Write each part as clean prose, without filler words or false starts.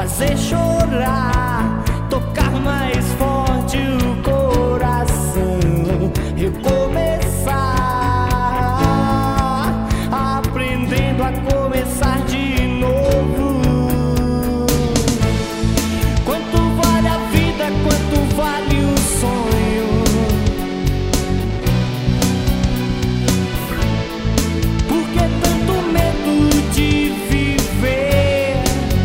fazer chorar, tocar mais forte o coração, recomeçar, aprendendo a começar de novo. Quanto vale a vida, quanto vale o sonho? Por que tanto medo de viver?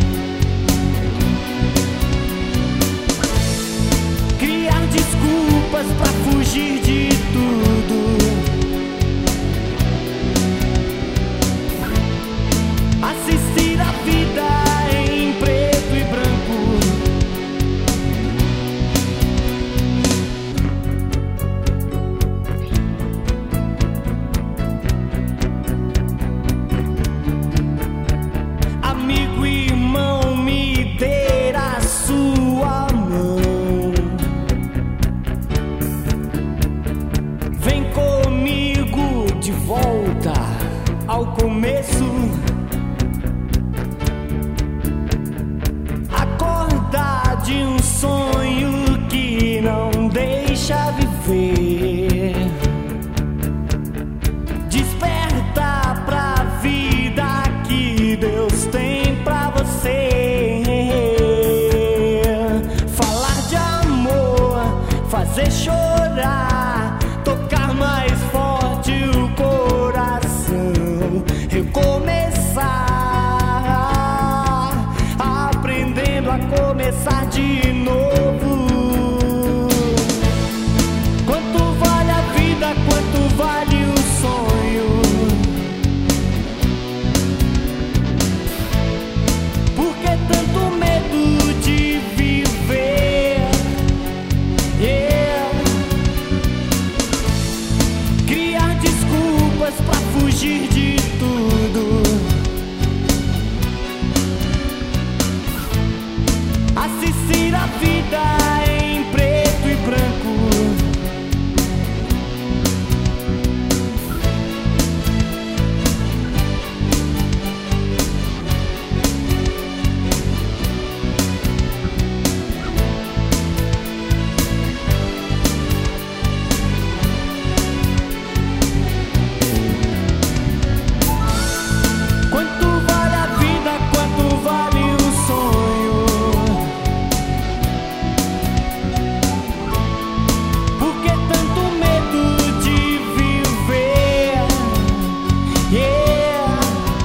Criar desculpas pra fugir de tudo. Assistir a vida em preto e branco. Amigo, irmão, me dê a sua mão. Vem comigo de volta ao começo. Acordar de um sonho que não deixa viver. Despertar pra vida que Deus tem pra você. Falar de amor, fazer chorar, tocar mais forte o coração, recomeçar, aprendendo a começar de novo. Quanto vale a vida, quanto vale o sonho? Por que tanto medo de viver? Yeah. Criar desculpas pra fugir de tudo. Assistir a vida em preto e branco. Quanto vale a vida, quanto vale o sonho? Por que tanto medo de viver? Yeah.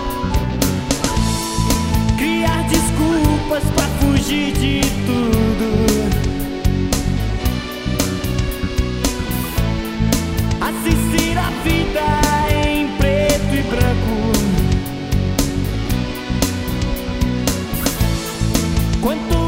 Criar desculpas pra fugir de tudo. Assistir a vida em preto e branco. Quanto